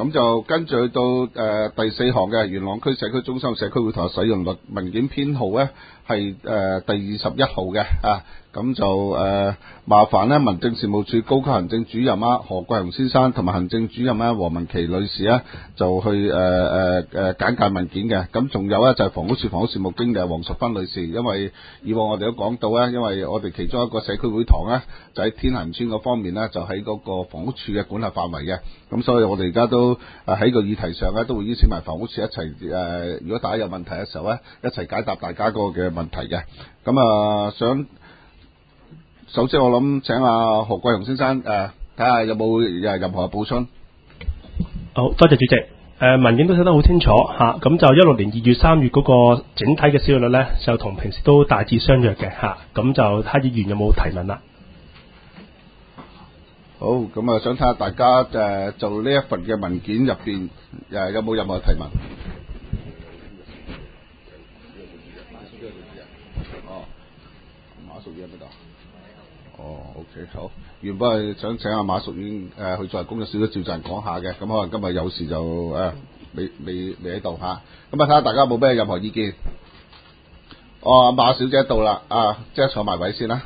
咁就跟住去到第4項嘅元朗區社區中心社區會堂使用率文件編號咧係第21號嘅啊。咁就麻煩咧民政事務處高級行政主任何桂雄先生同埋行政主任黃文琪女士就去簡介文件嘅。咁仲有咧就係房屋處房屋事務經理黃淑芬女士，因為以往我哋都講到咧，因為我哋其中一個社區會堂咧就喺天恒村嗰方面咧就喺嗰個房屋處嘅管轄範圍嘅，咁所以我哋而家都喺個議題上咧都會邀請埋房屋處一齊如果大家有問題嘅時候咧一齊解答大家嗰個嘅問題嘅。咁首先我諗請何桂雄先生睇下有冇任何嘅補充。 好，多謝主席。文件都寫得好清楚吓，咁就16年2月3月嗰個整體嘅使用率咧，就同平時都大致相若嘅吓，咁就睇議員有冇提問啦。 好，咁想睇下大家就呢一份嘅文件入邊有冇任何提問？馬淑儀喺邊度？OK， 好。原本係想請阿馬淑儀去作為工作小組召集人講下嘅，咁可能今日有事就未喺度嚇。咁睇下大家有冇咩任何意見？阿馬小姐到啦，即係坐埋位先啦。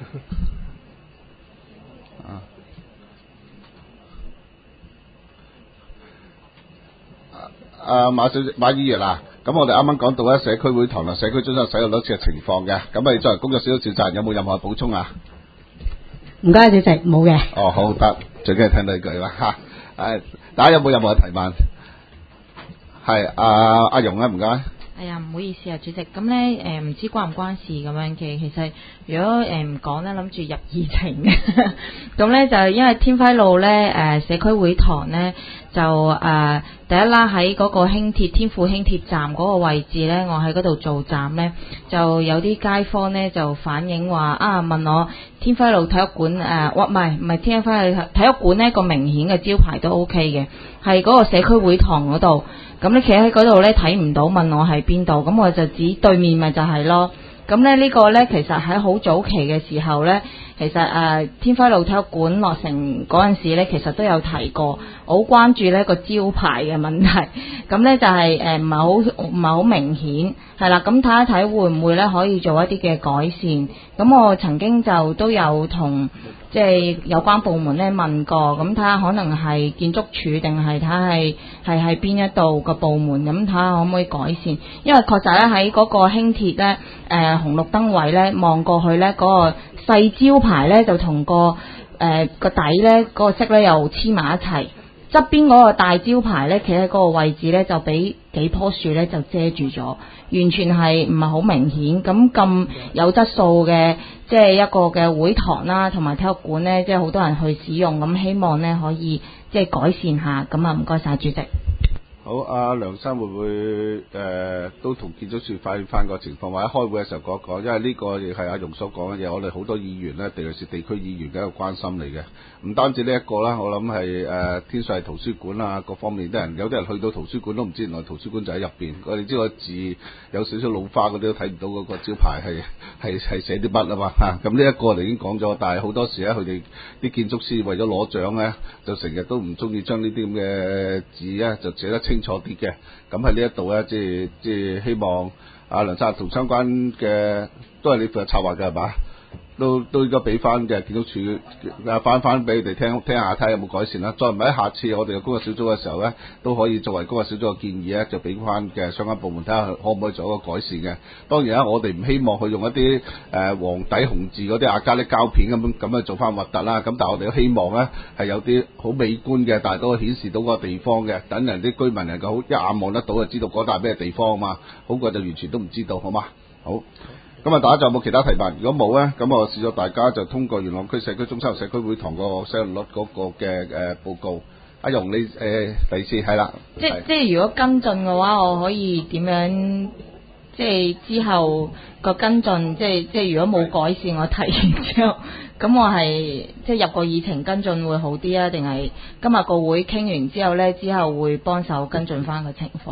馬小姐馬議員咁我哋啱啱講到咧社區會堂社區中心使用率嘅情況嘅，咁你作為工作小組召集人有冇任何補充啊？ 唔該，主席，冇嘅。 好得，最緊要聽到呢句啦嚇。大家有冇任何提問？係阿容唔該。 哎呀，唔好意思啊，主席。咁咧唔知關唔關事咁樣嘅。其實如果唔講咧，諗住入議程嘅。咁咧就因為天輝路咧社區會堂咧就第一啦，喺嗰個天富輕鐵站嗰個位置咧，我喺嗰度做站咧，就有啲街坊咧就反映話問我天輝路體育館唔係天輝路體育館呢個明顯嘅招牌都 OK 嘅，係嗰個社區會堂嗰度。咁你企喺嗰度咧睇唔到，問我喺邊度，咁我就指對面咪就係咯。咁咧呢個咧其實喺好早期嘅時候咧，其實天輝路體育館落成嗰陣時咧，其實都有提過，我好關注呢個招牌嘅問題。咁咧就係唔係好明顯，係啦。咁睇一睇會唔會咧可以做一啲嘅改善。咁我曾經就都有同即係有關部門咧問過，咁睇下可能係建築署定係睇下係邊一度個部門，咁睇下可唔可以改善。因為確實咧喺嗰個輕鐵咧紅綠燈位咧望過去咧嗰個細招牌咧就同個底咧嗰個色咧又黐埋一齊，側邊嗰個大招牌咧企喺嗰個位置咧就俾幾棵樹咧就遮住咗，完全係唔係好明顯。咁有質素嘅即係一個嘅會堂啦，同埋體育館咧，即係好多人去使用，咁希望咧可以即係改善下。咁唔該晒主席。 好，阿梁生會唔會都同建築署反映翻個情況，或者開會嘅時候講一講，因為呢個亦係阿容所講嘅嘢，我哋好多議員咧，特別是地區議員嘅一個關心嚟嘅。唔單止呢一個啦，我諗係天水圍圖書館各方面啲人，有啲人去到圖書館都唔知原來圖書館就喺入邊。我哋知個字有少少老花嗰啲都睇唔到嗰個招牌係寫啲乜啊嘛嚇。咁呢一個我哋已經講咗，但係好多時咧，佢哋啲建築師為咗攞獎咧，就成日都唔中意將呢啲咁嘅字咧就寫得清楚啲嘅。咁喺呢一度咧，即係希望阿梁生同相關嘅都係你負責策劃嘅係嘛？都應該俾翻嘅建築署翻俾你哋聽下，睇下有冇改善啦。再唔係下次我哋嘅工作小組嘅時候咧，都可以作為工作小組嘅建議咧，就俾翻嘅相關部門睇下可唔可以做一個改善嘅。當然啦，我哋唔希望去用一啲黃底紅字嗰啲亞加力膠片咁去做翻核突啦。咁但係我哋都希望咧係有啲好美觀嘅，但係都顯示到個地方嘅，等人啲居民能夠一眼望得到就知道嗰笪係咩地方啊嘛。好過就完全都唔知道，好嘛？好。咁大家仲有冇其他提問？如果冇咧，咁我試咗大家就通過元朗區社區中心社區會堂個使用率嗰個嘅報告。阿容你第二次係啦。即係如果跟進嘅話，我可以點樣？即係之後個跟進，即係如果冇改善，我提完之後，咁我係即係入個議程跟進會好啲啊？定係今日個會傾完之後咧，之後會幫手跟進翻個情況？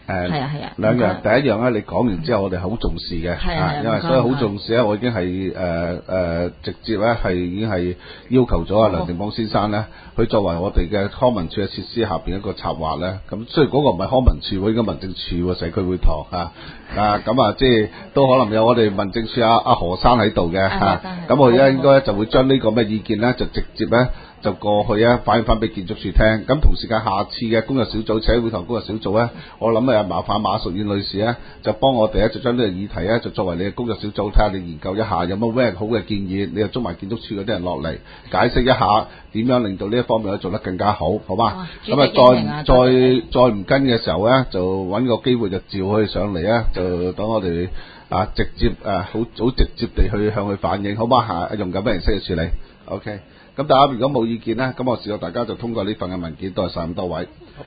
兩樣，第一樣咧，你講完之後，我哋好重視嘅，因為所以好重視咧，我已經係直接咧係已經係要求咗阿梁定邦先生咧，佢作為我哋嘅康文署嘅設施下邊一個策劃咧，咁雖然嗰個唔係康文署喎，應該民政處喎，社區會堂咁啊，即係都可能有我哋民政處阿何生喺度嘅咁我而家應該就會將呢個咩意見咧，就直接咧就過去反映翻俾建築署聽。咁同時間下次嘅工作小組、社區會堂工作小組咧，我諗麻煩馬淑燕女士咧，就幫我哋咧就將呢個議題咧就作為你嘅工作小組，睇下你研究一下有冇咩好嘅建議，你又捉埋建築署嗰啲人落嚟解釋一下點樣令到呢一方面可以做得更加好，好嘛？咁再唔跟嘅時候咧，就揾個機會就召佢上嚟咧，就等我哋直接好直接地去向佢反映，好嘛？用咁嘅形式去處理 ，OK。咁大家如果冇意見咧，咁我希望大家就通過呢份嘅文件，多謝晒咁多位。